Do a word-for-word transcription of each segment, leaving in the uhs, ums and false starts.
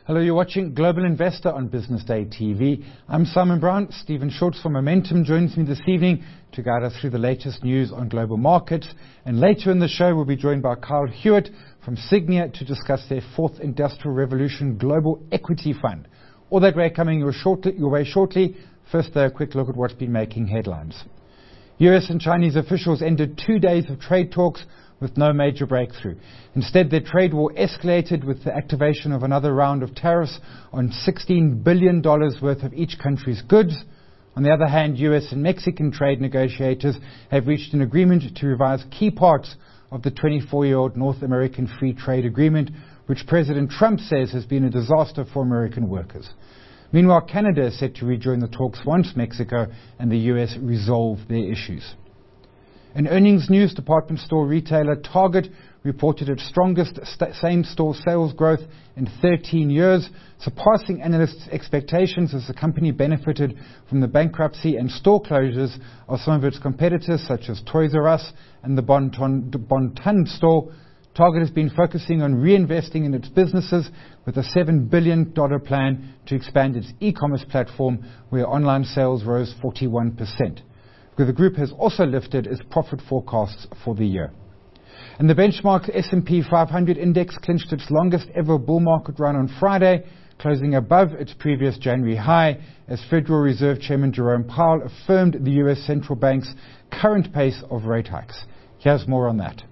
Hello, you're watching Global Investor on Business Day T V. I'm Simon Brown. Stephen Schultz from Momentum joins me this evening to guide us through the latest news on global markets. And later in the show, we'll be joined by Kyle Hewitt from Signia to discuss their fourth Industrial Revolution Global Equity Fund. All that way coming your, shortly, your way shortly. First, though, a quick look at what's been making headlines. U S and Chinese officials ended two days of trade talks with no major breakthrough. Instead, their trade war escalated with the activation of another round of tariffs on sixteen billion dollars worth of each country's goods. On the other hand, U S and Mexican trade negotiators have reached an agreement to revise key parts of the twenty-four-year-old North American Free Trade Agreement, which President Trump says has been a disaster for American workers. Meanwhile, Canada is set to rejoin the talks once Mexico and the U S resolve their issues. In earnings news, department store retailer Target reported its strongest st- same-store sales growth in thirteen years, surpassing analysts' expectations as the company benefited from the bankruptcy and store closures of some of its competitors, such as Toys R Us and the Bon Ton, Bon Ton store. Target has been focusing on reinvesting in its businesses with a seven billion dollars plan to expand its e-commerce platform, where online sales rose forty-one percent. The group has also lifted its profit forecasts for the year. And the benchmark S and P five hundred index clinched its longest ever bull market run on Friday, closing above its previous January high, as Federal Reserve Chairman Jerome Powell affirmed the U S central bank's current pace of rate hikes. Here's more on that.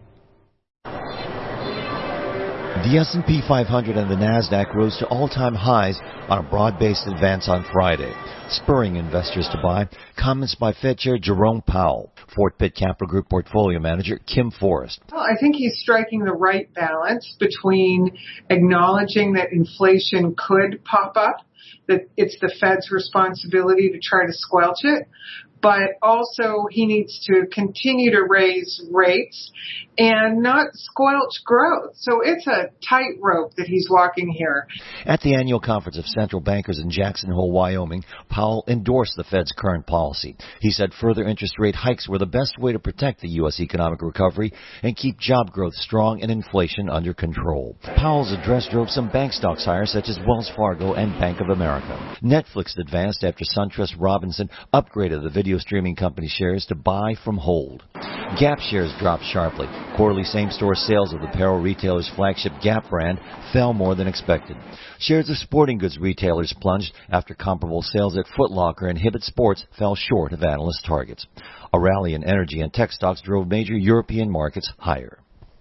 The S and P five hundred and the NASDAQ rose to all-time highs on a broad-based advance on Friday, spurring investors to buy. Comments by Fed Chair Jerome Powell. Fort Pitt Capital Group portfolio manager Kim Forrest. Well, I think he's striking the right balance between acknowledging that inflation could pop up, that it's the Fed's responsibility to try to squelch it, but also he needs to continue to raise rates and not squelch growth. So it's a tightrope that he's walking here. At the annual conference of central bankers in Jackson Hole, Wyoming, Powell endorsed the Fed's current policy. He said further interest rate hikes were the best way to protect the U S economic recovery and keep job growth strong and inflation under control. Powell's address drove some bank stocks higher, such as Wells Fargo and Bank of America. Netflix advanced after SunTrust Robinson upgraded the video streaming company shares to buy from hold. Gap shares dropped sharply. Quarterly same-store sales of the apparel retailer's flagship Gap brand fell more than expected. Shares of sporting goods retailers plunged after comparable sales at Foot Locker and Hibbett Sports fell short of analyst targets. A rally in energy and tech stocks drove major European markets higher.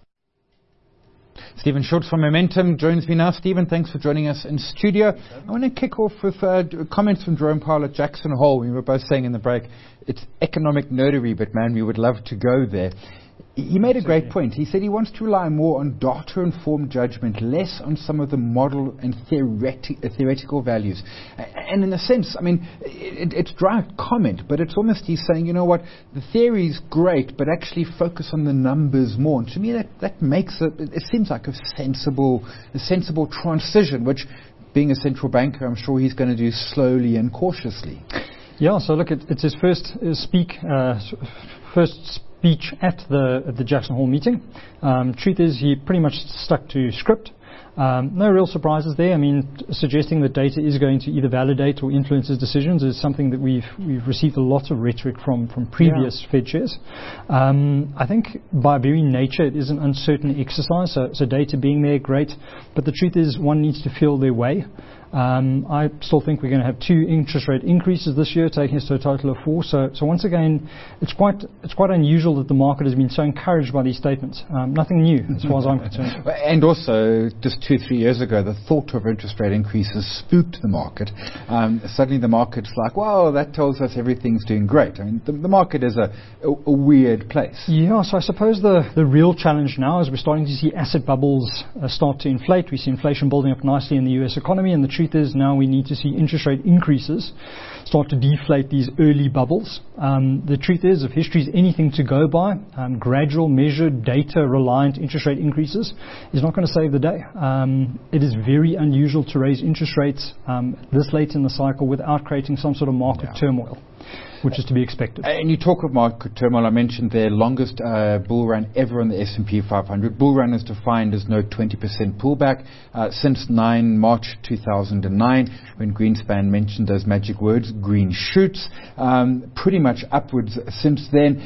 Stephen Schultz from Momentum joins me now. Stephen, thanks for joining us in studio. I want to kick off with uh, comments from Jerome Powell at Jackson Hole. We were both saying in the break, it's economic nerdery, but man, we would love to go there. He made a great point. He said he wants to rely more on data-informed judgment, less on some of the model and theoreti- uh, theoretical values. And in a sense, I mean, it, it's dry comment, but it's almost he's saying, you know what, the theory's great, but actually focus on the numbers more. And to me, that, that makes it, it seems like a sensible, a sensible transition, which, being a central banker, I'm sure he's going to do slowly and cautiously. Yeah, so look, it, it's his first uh, speak, uh, first speech at the at the Jackson Hole meeting. Um, truth is, he pretty much stuck to script. Um, no real surprises there. I mean, t- suggesting that data is going to either validate or influence his decisions is something that we've we've received a lot of rhetoric from from previous yeah. Fed chairs. Um, I think by very nature it is an uncertain exercise. So, so data being there, great. But the truth is, one needs to feel their way. Um, I still think we're going to have two interest rate increases this year, taking us to a total of four. So, so once again, it's quite it's quite unusual that the market has been so encouraged by these statements. Um, nothing new, as far as I'm concerned. And also, just two, three years ago, the thought of interest rate increases spooked the market. Um, suddenly, the market's like, "Wow, that tells us everything's doing great." I mean, the, the market is a, a, a weird place. Yeah. So I suppose the the real challenge now is we're starting to see asset bubbles uh, start to inflate. We see inflation building up nicely in the U S economy, and the truth is now we need to see interest rate increases start to deflate these early bubbles. Um, the truth is, if history is anything to go by, um, gradual, measured, data-reliant interest rate increases is not going to save the day. Um, it is very unusual to raise interest rates um, this late in the cycle without creating some sort of market yeah. turmoil. which is to be expected. And you talk of market turmoil. I mentioned their longest uh, bull run ever on the S and P five hundred. Bull run is defined as no twenty percent pullback uh, since the ninth of March two thousand nine, when Greenspan mentioned those magic words, green shoots. Um, pretty much upwards since then.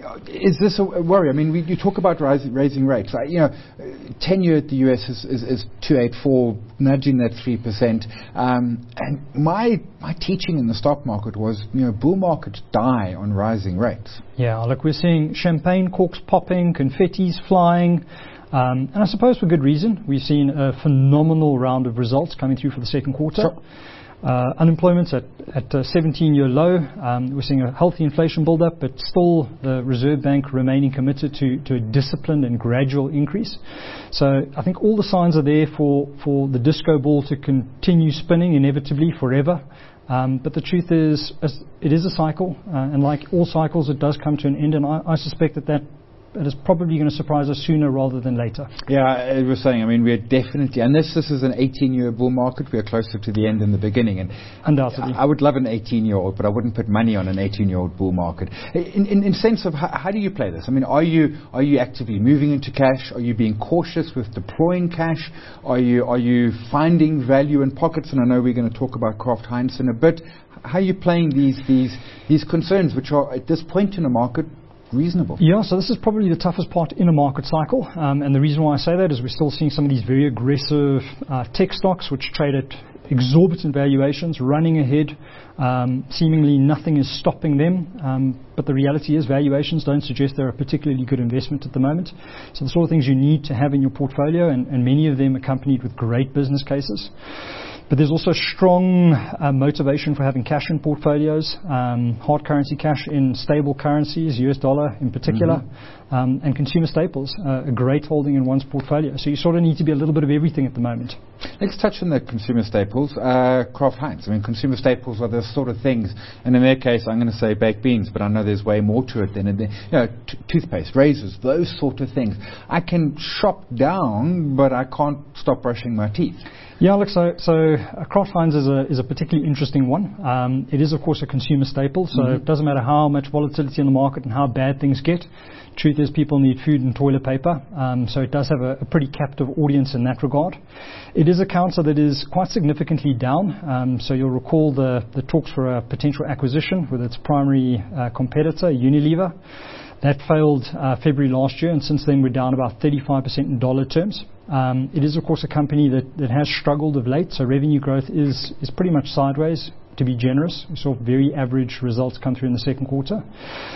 Is this a worry? I mean, we, you talk about rising, raising rates. I, you know, ten-year at the U S is, is, is two point eight four, nudging that three percent. Um, and my my teaching in the stock market was, you know, bull markets die on rising rates. Yeah, look, we're seeing champagne corks popping, confetti's flying. Um, and I suppose for good reason. We've seen a phenomenal round of results coming through for the second quarter. Sure. Uh, unemployment's at, at a seventeen-year low. Um, we're seeing a healthy inflation build-up, but still the Reserve Bank remaining committed to, to a disciplined and gradual increase. So I think all the signs are there for, for the disco ball to continue spinning inevitably forever. Um, but the truth is, it is a cycle, uh, and like all cycles, it does come to an end, and I, I suspect that that It is probably going to surprise us sooner rather than later. Yeah, I was saying, I mean, we're definitely, unless this is an eighteen-year bull market, we're closer to the end than the beginning. And undoubtedly. I would love an eighteen-year-old, but I wouldn't put money on an eighteen-year-old bull market. In, in, in sense of how, how do you play this? I mean, are you are you actively moving into cash? Are you being cautious with deploying cash? Are you are you finding value in pockets? And I know we're going to talk about Kraft Heinz in a bit. How are you playing these these these concerns, which are at this point in the market reasonable? Yeah, so this is probably the toughest part in a market cycle, um, and the reason why I say that is we're still seeing some of these very aggressive uh, tech stocks which trade at exorbitant valuations, running ahead. Um, seemingly nothing is stopping them, um, but the reality is valuations don't suggest they're a particularly good investment at the moment. So the sort of things you need to have in your portfolio, and, and many of them accompanied with great business cases. But there's also strong uh, motivation for having cash in portfolios, um, hard currency cash in stable currencies, U S dollar in particular, mm-hmm. um, and consumer staples, uh, a great holding in one's portfolio. So you sort of need to be a little bit of everything at the moment. Let's touch on the consumer staples. Uh, Kraft Heinz. I mean, consumer staples are the sort of things, and in their case, I'm going to say baked beans, but I know there's way more to it than, you know, t- toothpaste, razors, those sort of things. I can shop down, but I can't stop brushing my teeth. Yeah, look, so, so uh, Kraft Heinz is a, is a particularly interesting one. Um, it is, of course, a consumer staple, so mm-hmm. it doesn't matter how much volatility in the market and how bad things get. Truth is, people need food and toilet paper, um, so it does have a, a pretty captive audience in that regard. It is a counter that is quite significantly down, um, so you'll recall the, the talks for a potential acquisition with its primary uh, competitor, Unilever. That failed uh, February last year, and since then we're down about thirty-five percent in dollar terms. Um, it is, of course, a company that, that has struggled of late, so revenue growth is, is pretty much sideways, to be generous. We saw very average results come through in the second quarter.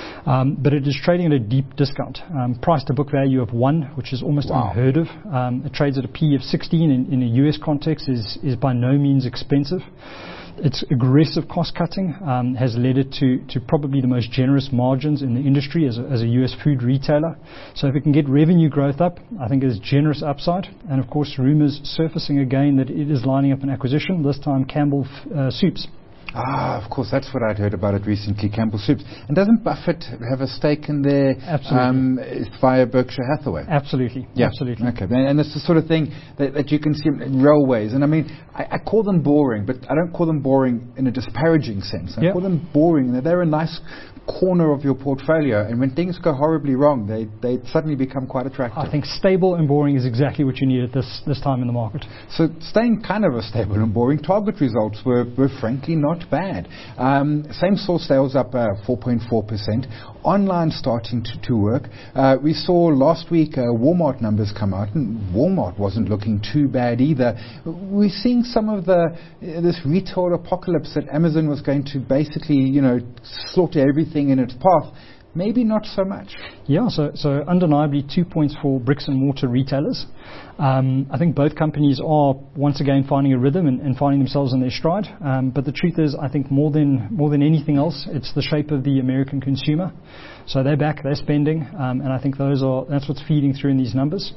Um, but it is trading at a deep discount. Um, price to book value of one, which is almost wow. unheard of. Um, it trades at a P of sixteen in, in a U S context, is, is by no means expensive. Its aggressive cost cutting um, has led it to, to probably the most generous margins in the industry as a, as a U S food retailer. So if it can get revenue growth up, I think there's generous upside. And of course, rumours surfacing again that it is lining up an acquisition, this time Campbell uh, Soups. Ah, of course, that's what I'd heard about it recently, Campbell Soups. And doesn't Buffett have a stake in there? Absolutely. Um, via Berkshire Hathaway? Absolutely. Yeah. Absolutely. Okay. And it's the sort of thing that, that you can see in railways. And I mean, I, I call them boring, but I don't call them boring in a disparaging sense. I yep. call them boring. They're a nice corner of your portfolio, and when things go horribly wrong, they, they suddenly become quite attractive. I think stable and boring is exactly what you need at this, this time in the market. So staying kind of a stable and boring, Target results were, were frankly not bad. Um, same store sales up uh, four point four percent. Online starting to, to work. Uh, we saw last week uh, Walmart numbers come out, and Walmart wasn't looking too bad either. We're seeing some of the uh, this retail apocalypse that Amazon was going to basically, you know, slaughter everything in its path. Maybe not so much. Yeah, so, so undeniably two points for bricks and mortar retailers. Um, I think both companies are once again finding a rhythm and, and finding themselves in their stride. Um, but the truth is, I think more than more than anything else, it's the shape of the American consumer. So they're back, they're spending, um, and I think those are that's what's feeding through in these numbers.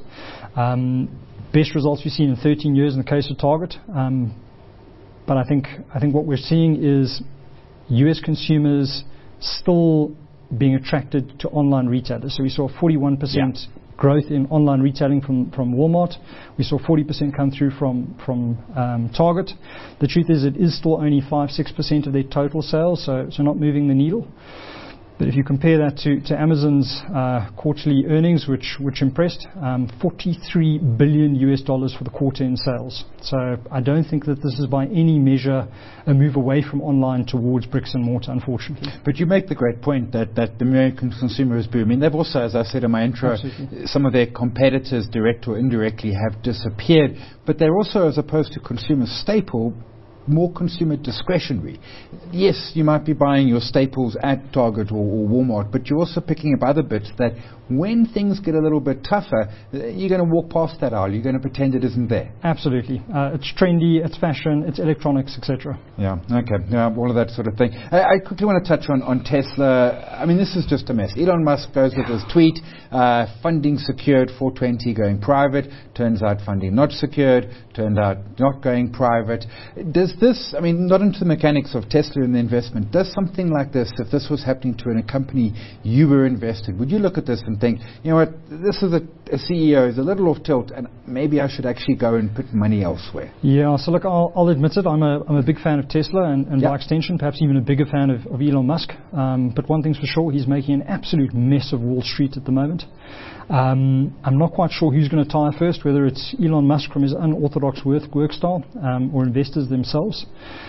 Um, best results we've seen in thirteen years in the case of Target. Um, but I think I think what we're seeing is U S consumers still being attracted to online retailers. So we saw a forty-one percent yeah. growth in online retailing from, from Walmart. We saw forty percent come through from, from um, Target. The truth is it is still only five to six percent of their total sales, so, so not moving the needle. But if you compare that to, to Amazon's uh, quarterly earnings, which which impressed, um, forty-three billion U S dollars for the quarter in sales. So I don't think that this is by any measure a move away from online towards bricks and mortar, unfortunately. But you make the great point that, that the American consumer is booming. They've also, as I said in my intro, Absolutely. some of their competitors, direct or indirectly, have disappeared. But they're also, as opposed to consumer staple, more consumer discretionary. Yes, you might be buying your staples at Target or, or Walmart, but you're also picking up other bits that when things get a little bit tougher, you're going to walk past that aisle. You're going to pretend it isn't there. Absolutely. Uh, it's trendy, it's fashion, it's electronics, et cetera. Yeah, okay. Yeah, all of that sort of thing. I, I quickly want to touch on, on Tesla. I mean, this is just a mess. Elon Musk goes with his tweet, uh, funding secured, four twenty going private. Turns out funding not secured. Turned out not going private. Does this, I mean, not into the mechanics of Tesla and the investment, does something like this, if this was happening to a company you were invested, would you look at this and think, you know what, this is a, a C E O is a little off tilt and maybe I should actually go and put money elsewhere? Yeah, so look, I'll, I'll admit it, I'm a, I'm a big fan of Tesla and, and yep. by extension perhaps even a bigger fan of, of Elon Musk. Um, but one thing's for sure, he's making an absolute mess of Wall Street at the moment. Um, I'm not quite sure who's going to tire first, whether it's Elon Musk from his unorthodox work, work style um, or investors themselves.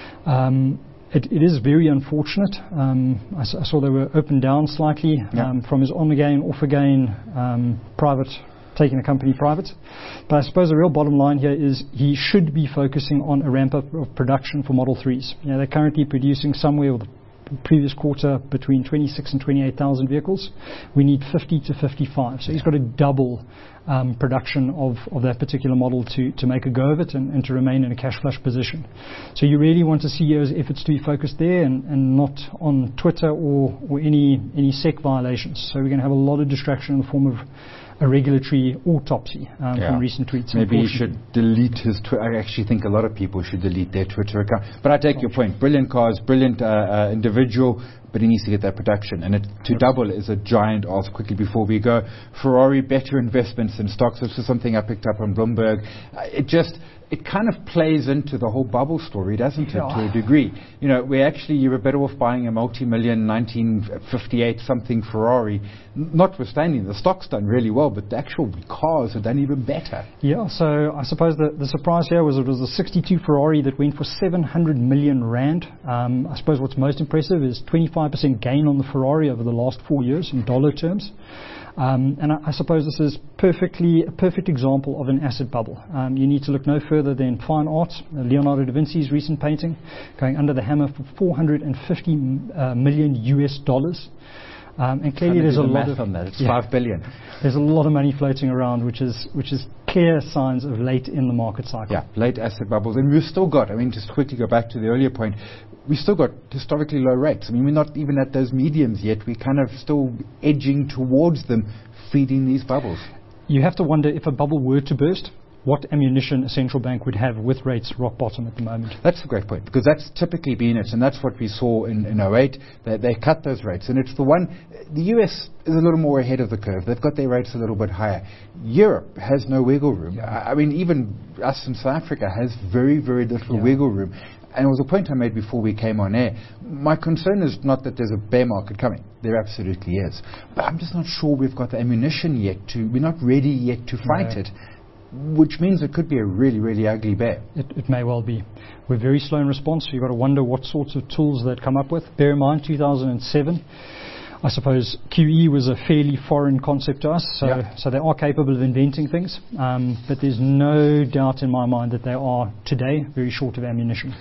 Um, it, it is very unfortunate. Um, I, I saw they were opened down slightly yeah. um, from his on again, off again, um, private, taking a company private. But I suppose the real bottom line here is he should be focusing on a ramp up of production for Model threes. You know, they're currently producing somewhere with previous quarter between twenty-six and twenty-eight thousand vehicles. We need fifty to fifty-five. So he's got to double um, production of, of that particular model to, to make a go of it and, and to remain in a cash flush position. So you really want a C E O's efforts to be focused there and, and not on Twitter or, or any, any S E C violations. So we're going to have a lot of distraction in the form of a regulatory autopsy um, yeah. from recent tweets. Maybe he should delete his Twitter. I actually think a lot of people should delete their Twitter account. But I take your point. Brilliant cars, brilliant uh, uh, individual, but he needs to get that production. And it, to double is a giant ask. Quickly before we go, Ferrari, better investments in stocks. This is something I picked up on Bloomberg. Uh, it just... It kind of plays into the whole bubble story, doesn't it, yeah. to a degree? You know, where actually you were better off buying a multi-million nineteen fifty-eight something Ferrari, notwithstanding the stock's done really well, but the actual cars have done even better. Yeah, so I suppose the, the surprise here was it was a sixty-two Ferrari that went for seven hundred million rand. Um, I suppose what's most impressive is twenty-five percent gain on the Ferrari over the last four years in dollar terms. Um, and I, I suppose this is perfectly a perfect example of an asset bubble. Um, you need to look no further than fine art, uh, Leonardo da Vinci's recent painting, going under the hammer for four hundred fifty uh, million U S dollars. Um, and clearly there's a lot of on that. It's yeah, five billion. There's a lot of money floating around, which is which is clear signs of late in the market cycle. Yeah, late asset bubbles, and we've still got. I mean, just quickly go back to the earlier point. We still got historically low rates. I mean, we're not even at those mediums yet. We're kind of still edging towards them, feeding these bubbles. You have to wonder if a bubble were to burst, what ammunition a central bank would have with rates rock bottom at the moment. That's a great point, because that's typically been it, and that's what we saw in, in oh eight. They, they cut those rates, and it's the one, the U S is a little more ahead of the curve. They've got their rates a little bit higher. Europe has no wiggle room. Yeah. I, I mean, even us in South Africa has very, very little yeah. wiggle room. And it was a point I made before we came on air. My concern is not that there's a bear market coming. There absolutely is. But I'm just not sure we've got the ammunition yet to, we're not ready yet to fight no. it, which means it could be a really, really ugly bear. It, it may well be. We're very slow in response. You've got to wonder what sorts of tools they'd come up with. Bear in mind, two thousand seven, I suppose Q E was a fairly foreign concept to us, so, yeah. so they are capable of inventing things, um, but there's no doubt in my mind that they are today very short of ammunition.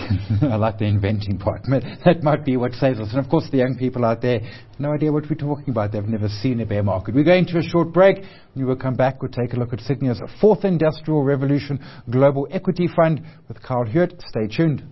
I like the inventing part. That might be what saves us. And of course the young people out there have no idea what we're talking about. They've never seen a bear market. We're going to a short break. When we will come back, we'll take a look at Sydney's fourth Industrial Revolution Global Equity Fund with Carl Hewitt. Stay tuned.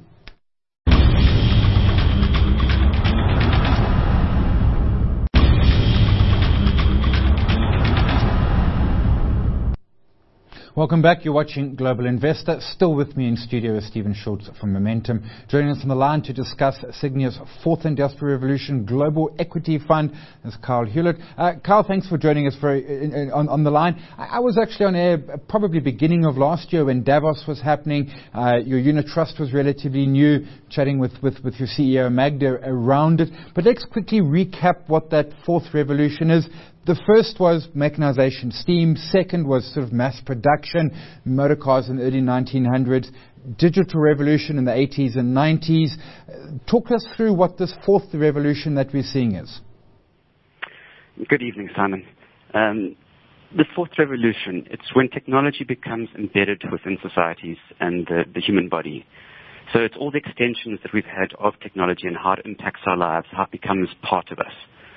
Welcome back. You're watching Global Investor. Still with me in studio is Stephen Schultz from Momentum. Joining us on the line to discuss Signia's Fourth Industrial Revolution Global Equity Fund is Carl Hewlett. Uh, Carl, thanks for joining us for, in, in, on, on the line. I, I was actually on air probably beginning of last year when Davos was happening. Uh, your unit trust was relatively new, chatting with, with, with your C E O Magda around it. But let's quickly recap what that fourth revolution is. The first was mechanization, steam. Second was sort of mass production, motor cars in the early nineteen hundreds, digital revolution in the eighties and nineties. Talk us through what this fourth revolution that we're seeing is. Good evening, Simon. Um, the fourth revolution, it's when technology becomes embedded within societies and the, the human body. So it's all the extensions that we've had of technology and how it impacts our lives, how it becomes part of us.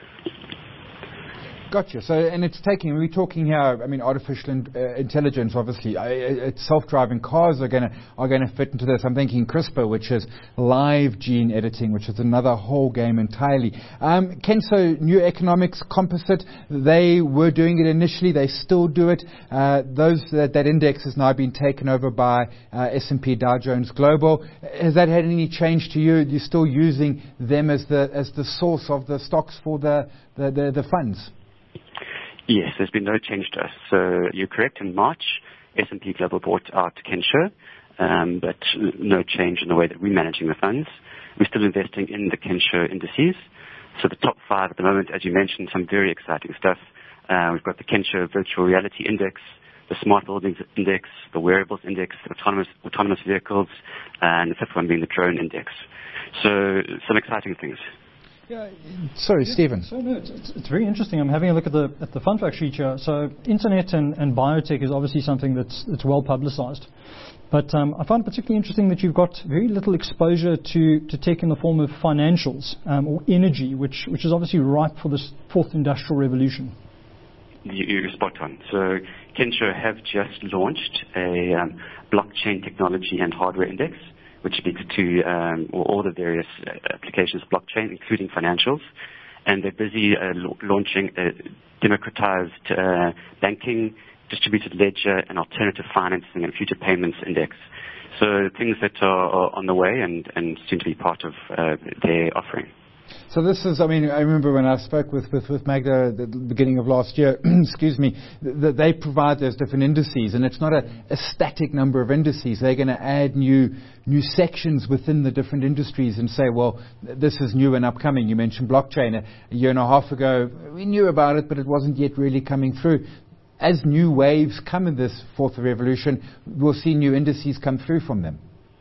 Gotcha. So, and it's taking, we're talking here, I mean, artificial in, uh, intelligence, obviously. I, it's self-driving cars are going to are going to fit into this. I'm thinking CRISPR, which is live gene editing, which is another whole game entirely. Um, Kenso, New Economics Composite, they were doing it initially. They still do it. Uh, those that, that index has now been taken over by uh, S and P Dow Jones Global. Has that had any change to you? You're still using them as the as the source of the stocks for the the, the, the funds? Yes, there's been no change to us. So you're correct. In March, S and P Global bought out Kensho, um, but no change in the way that we're managing the funds. We're still investing in the Kensho indices. So the top five at the moment, as you mentioned, some very exciting stuff. Uh, we've got the Kensho Virtual Reality Index, the Smart Buildings Index, the Wearables Index, the Autonomous, autonomous Vehicles, and the fifth one being the Drone Index. So some exciting things. Yeah, sorry, yeah, Stephen. So no, it's, it's, it's very interesting. I'm having a look at the at the fund fact sheet here. So internet and, and biotech is obviously something that's that's well publicized. But um, I find it particularly interesting that you've got very little exposure to, to tech in the form of financials um, or energy, which which is obviously ripe for this fourth industrial revolution. You're spot on. So Kensho have just launched a um, blockchain technology and hardware index, which speaks to um, all the various uh, applications of blockchain, including financials. And they're busy uh, la- launching a democratized uh, banking, distributed ledger, and alternative financing and future payments index. So things that are, are on the way and, and seem to be part of uh, their offering. So this is, I mean, I remember when I spoke with, with, with Magda at the beginning of last year, excuse me, that they provide those different indices, and it's not a, a static number of indices. They're going to add new new sections within the different industries and say, well, this is new and upcoming. You mentioned blockchain. A, a year and a half ago, we knew about it, but it wasn't yet really coming through. As new waves come in this fourth revolution, we'll see new indices come through from them.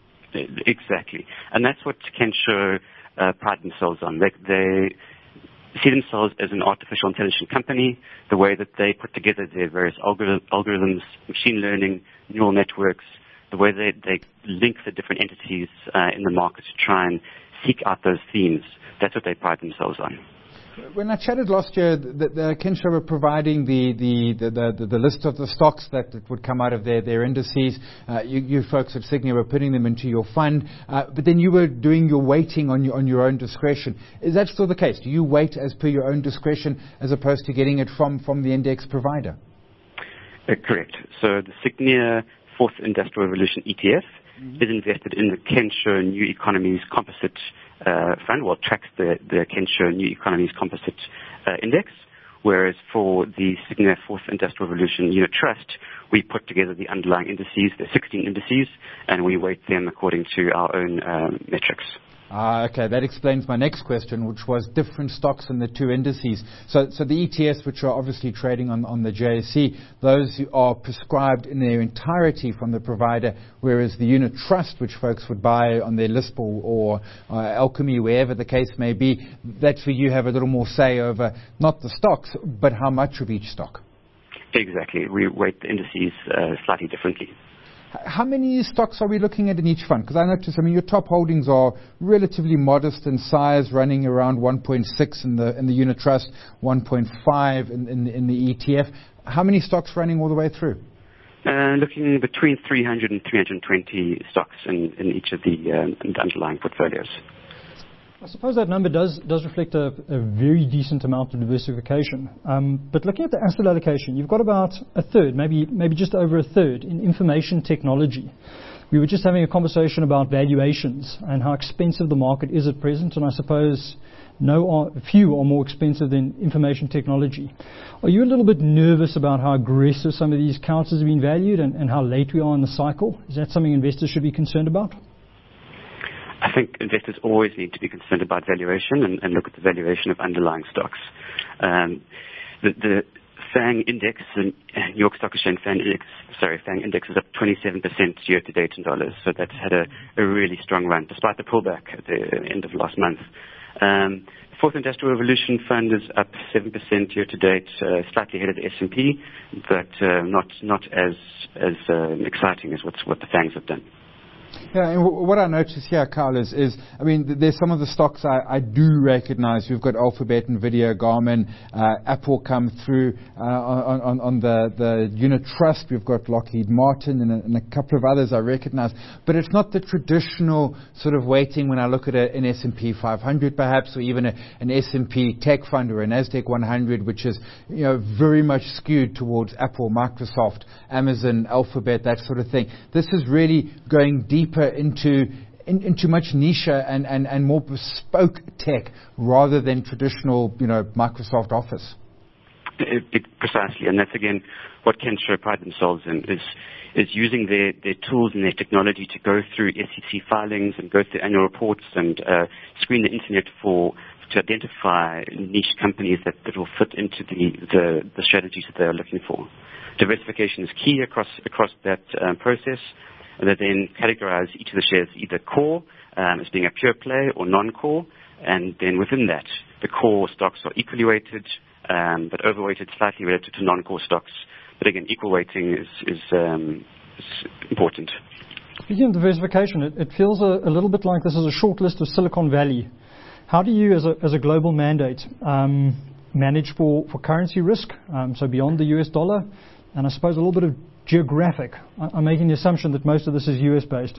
Exactly. And that's what Kensho Uh, pride themselves on. They, they see themselves as an artificial intelligence company, the way that they put together their various algor- algorithms, machine learning, neural networks, the way they, they link the different entities uh, in the market to try and seek out those themes. That's what they pride themselves on. When I chatted last year, the, the Kensho were providing the, the, the, the, the list of the stocks that, that would come out of their, their indices. Uh, you, you folks at Signia were putting them into your fund, uh, but then you were doing your weighting on your, on your own discretion. Is that still the case? Do you weight as per your own discretion as opposed to getting it from, from the index provider? Uh, correct. So the Signia Fourth Industrial Revolution E T F mm-hmm. is invested in the Kensho New Economies Composite Uh, fund, well, tracks the, the Kensho New Economies Composite uh, Index, whereas for the Signia Fourth Industrial Revolution Unit Trust, we put together the underlying indices, the sixteen indices, and we weight them according to our own um, metrics. Ah, okay, that explains my next question, which was different stocks in the two indices. So, so the E T Fs, which are obviously trading on, on the J S E, those are prescribed in their entirety from the provider, whereas the unit trust, which folks would buy on their Lispel or uh, Alchemy, wherever the case may be, that's where you have a little more say over not the stocks, but how much of each stock. Exactly. We weight the indices uh, slightly differently. How many stocks are we looking at in each fund? Because I notice, I mean, your top holdings are relatively modest in size, running around one point six in the in the unit trust, one point five in, in, in the E T F. How many stocks running all the way through? Uh, looking between three hundred and three hundred twenty stocks in, in each of the, um, in the underlying portfolios. I suppose that number does does reflect a, a very decent amount of diversification. Um, but looking at the asset allocation, you've got about a third, maybe maybe just over a third, in information technology. We were just having a conversation about valuations and how expensive the market is at present, and I suppose no are, few are more expensive than information technology. Are you a little bit nervous about how aggressive some of these counters have been valued and, and how late we are in the cycle? Is that something investors should be concerned about? I think investors always need to be concerned about valuation and, and look at the valuation of underlying stocks. Um, the, the FANG index, the New York Stock Exchange FANG index, sorry, FANG index is up twenty-seven percent year to date in dollars. So that's had a, a really strong run, despite the pullback at the end of last month. Um, the Fourth Industrial Revolution Fund is up seven percent year to date, uh, slightly ahead of the S and P, but uh, not not as as uh, exciting as what's, what the FANGs have done. Yeah, and w- what I notice here, Carl, is, is I mean, th- there's some of the stocks I, I do recognize. We've got Alphabet, Nvidia, Garmin, uh, Apple come through uh, on, on, on the, the unit trust. We've got Lockheed Martin and a, and a couple of others I recognize. But it's not the traditional sort of weighting when I look at a, an S and P five hundred perhaps, or even a, an S and P tech fund or a NASDAQ one hundred, which is, you know, very much skewed towards Apple, Microsoft, Amazon, Alphabet, that sort of thing. This is really going deep deeper into in, into much niche and, and, and more bespoke tech rather than traditional, you know, Microsoft Office. It, it, precisely, and that's again what Kensho pride themselves in, is is using their, their tools and their technology to go through S E C filings and go through annual reports and uh, screen the internet for to identify niche companies that, that will fit into the, the, the strategies that they are looking for. Diversification is key across across that um, process. And they then categorize each of the shares either core um, as being a pure play or non-core, and then within that, the core stocks are equally weighted, um, but overweighted slightly relative to non-core stocks. But again, equal weighting is, is, um, is important. Speaking of diversification, it, it feels a, a little bit like this is a short list of Silicon Valley. How do you, as a, as a global mandate, um, manage for, for currency risk, um, so beyond the U S dollar, and I suppose a little bit of geographic? I'm making the assumption that most of this is U S based.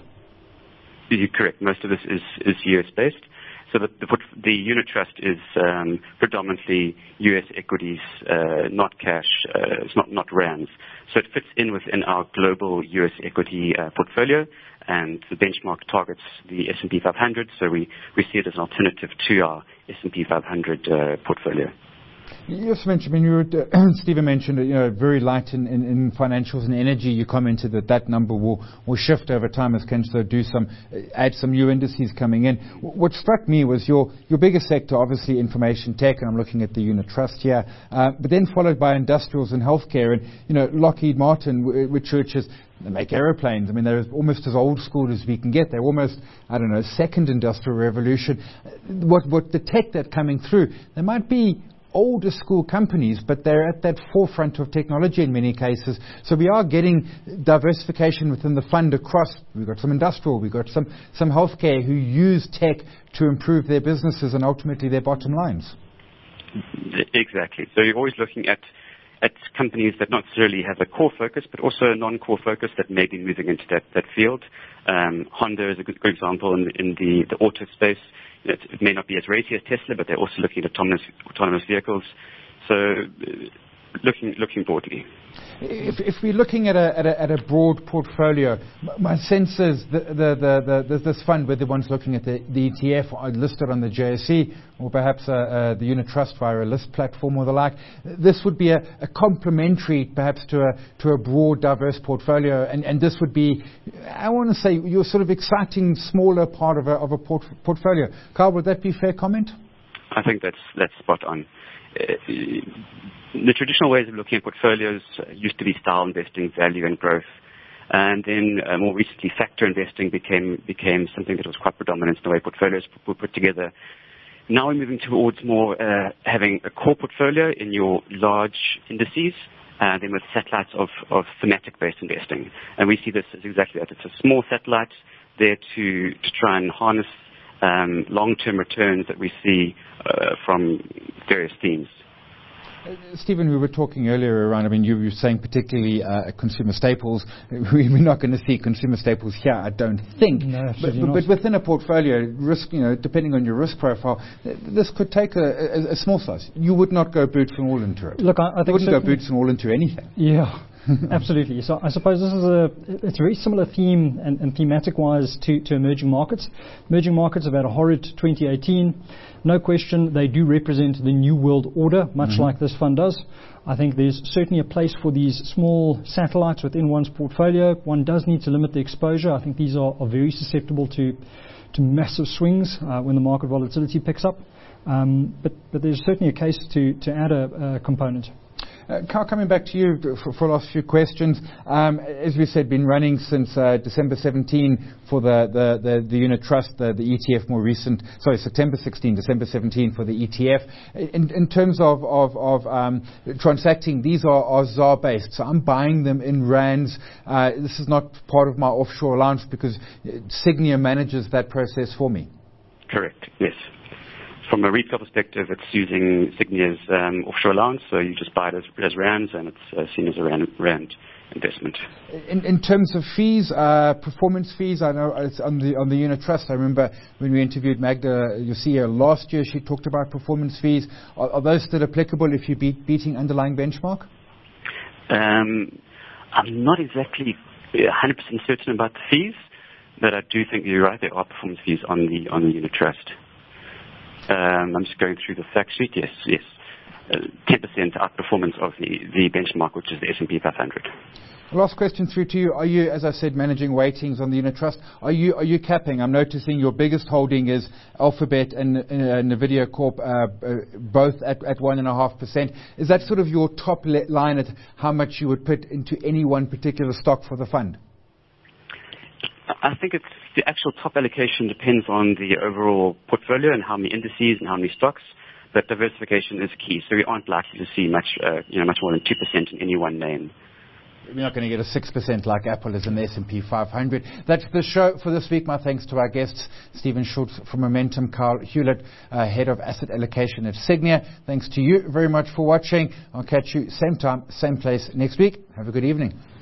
You're correct. Most of this is, is U S based. So the, the, the unit trust is um, predominantly U S equities, uh, not cash, uh, it's not, not rands. So it fits in within our global U S equity uh, portfolio, and the benchmark targets the S and P five hundred, so we, we see it as an alternative to our S and P five hundred uh, portfolio. You also mentioned, I mean, you were, uh, Stephen mentioned, you know, very light in, in, in financials and energy. You commented that that number will, will shift over time as Kensho do some, uh, add some new indices coming in. W- what struck me was your, your biggest sector, obviously information tech, and I'm looking at the unit trust here, uh, but then followed by industrials and healthcare. And, you know, Lockheed Martin, w- which is, they make aeroplanes. I mean, they're almost as old school as we can get. They're almost, I don't know, second industrial revolution. What, what the tech that's coming through, there might be older school companies, but they're at that forefront of technology in many cases. So we are getting diversification within the fund across. We've got some industrial, we've got some, some healthcare who use tech to improve their businesses and ultimately their bottom lines. Exactly. So you're always looking at at companies that not necessarily have a core focus, but also a non-core focus that may be moving into that, that field. Um, Honda is a good, good example in, in the, the auto space. It, it may not be as racy as Tesla, but they're also looking at autonomous, autonomous vehicles. So uh, looking looking broadly. If, if we're looking at a, at a, at a broad portfolio, my sense is the, the, the, the, this fund, whether one's looking at the, the E T F listed on the J S E or perhaps uh, uh, the unit trust via a list platform or the like, this would be a, a complementary perhaps to a, to a broad, diverse portfolio. And, and this would be, I want to say, your sort of exciting, smaller part of a, of a port- portfolio. Carl, would that be a fair comment? I think that's, that's spot on. Uh, the traditional ways of looking at portfolios used to be style investing, value and growth. And then uh, more recently, factor investing became became something that was quite predominant in the way portfolios were put together. Now we're moving towards more uh, having a core portfolio in your large indices, and then with satellites of, of thematic-based investing. And we see this as exactly that. It's a small satellite there to, to try and harness um, long-term returns that we see uh, from various themes. Uh, Stephen, we were talking earlier around, I mean, you were saying particularly uh, consumer staples. We're not going to see consumer staples here, I don't think. No, but, not. but within a portfolio, risk, you know, depending on your risk profile, this could take a, a, a small slice. You would not go boots and all into it. Look, I, I think you wouldn't go boots and all into anything. Yeah. Absolutely. So I suppose this is a it's a very similar theme and, and thematic wise to, to emerging markets. Emerging markets have had a horrid twenty eighteen. No question, they do represent the new world order, much mm-hmm. like this fund does. I think there's certainly a place for these small satellites within one's portfolio. One does need to limit the exposure. I think these are, are very susceptible to to massive swings uh, when the market volatility picks up. Um, but, but there's certainly a case to, to add a, a component. Uh, Carl, coming back to you for, for the last few questions. Um, as we said, been running since uh, December seventeenth for the, the, the, the unit trust, the, the E T F more recent, sorry, September sixteenth, December seventeenth for the E T F. In, in terms of, of, of um, transacting, these are, are Z A R based, so I'm buying them in rands. Uh, this is not part of my offshore allowance because Signia manages that process for me. Correct, yes. From a retail perspective, it's using Signia's um, offshore allowance, so you just buy it as, as rands, and it's uh, seen as a rand, rand investment. In, in terms of fees, uh, performance fees, I know it's on the on the unit trust. I remember when we interviewed Magda, your C E O last year, she talked about performance fees. Are, are those still applicable if you're beat, beating underlying benchmark? Um, I'm not exactly one hundred percent certain about the fees, but I do think you're right. There are performance fees on the on the unit trust. Um, I'm just going through the fact sheet. Yes, yes. Uh, ten percent outperformance of the, the benchmark, which is the S and P five hundred. Last question through to you. Are you, as I said, managing weightings on the unit trust? Are you are you capping? I'm noticing your biggest holding is Alphabet and, and uh, Nvidia Corp, uh, uh, both at, at one and a half percent. Is that sort of your top le- line at how much you would put into any one particular stock for the fund? I think it's the actual top allocation depends on the overall portfolio and how many indices and how many stocks, but diversification is key. So we aren't likely to see much, uh, you know, much more than two percent in any one name. We're not going to get a six percent like Apple is in the S and P five hundred. That's the show for this week. My thanks to our guests, Stephen Schultz from Momentum, Carl Hewlett, uh, Head of Asset Allocation at Signia. Thanks to you very much for watching. I'll catch you same time, same place next week. Have a good evening.